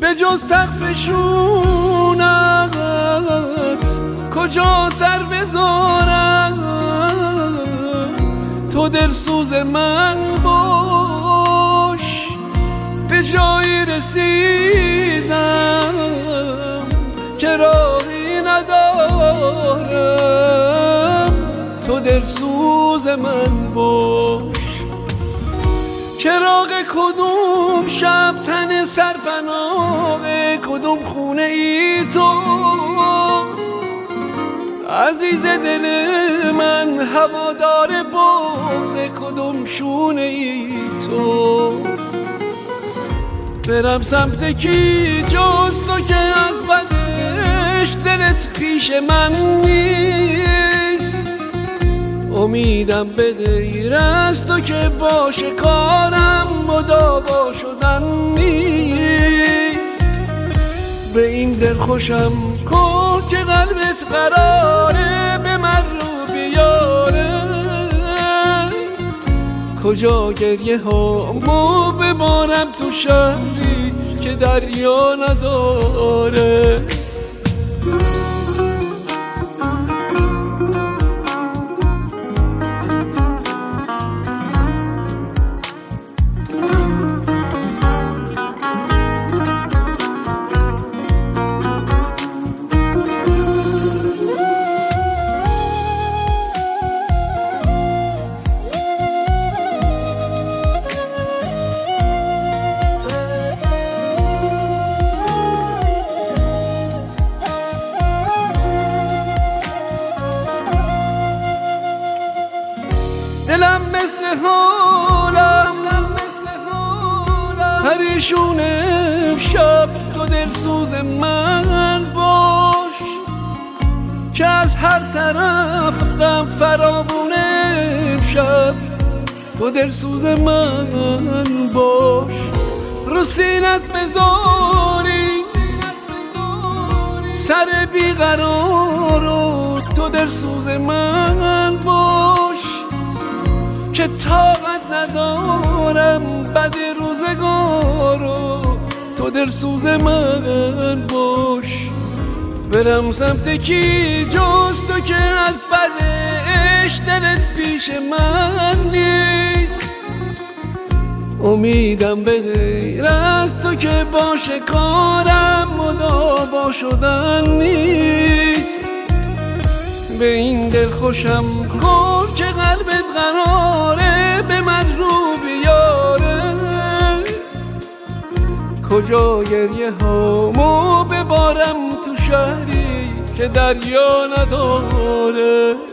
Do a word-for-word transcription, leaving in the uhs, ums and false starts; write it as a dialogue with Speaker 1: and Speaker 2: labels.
Speaker 1: به جز سقفشونم کجا سر بذارم؟ تو دلسوز من باش، به جایی رسیدم که راهی ندارم. تو دلسوز من باش. چراغ کدوم شب تن سرپناه کدوم خونه ای تو؟ عزیز دل من هوادار بغض کدوم شونه ای تو؟ برم سمت کی جز تو که از بدش دلت پیش من نیست؟ امیدم به غیر از تو که باشه کارم مداوا شدن نیست. به این دل خوشم کن که قلبت قراره به من رو بیاره. کجا گریه هامو ببارم تو شهری که دریا نداره. دلم مثل حالم پریشون امشب، تو دلسوز من باش که از هر طرف غم فراوون امشب. تو دلسوز من باش. رو سینت بذاری سر بیقرارو، تو دلسوز من باش که طاقت ندارم بد روزگارو. تو دلسوز من باش. برم سمت کی جز تو که از بدش دلت پیش من نیست؟ امیدم به غیر از تو که باشه کارم مداوا شدن نیست. به این دل خوشم کن که قلبت قراره به من رو بیاره. کجا گریه هامو ببارم تو شهری که دریا نداره.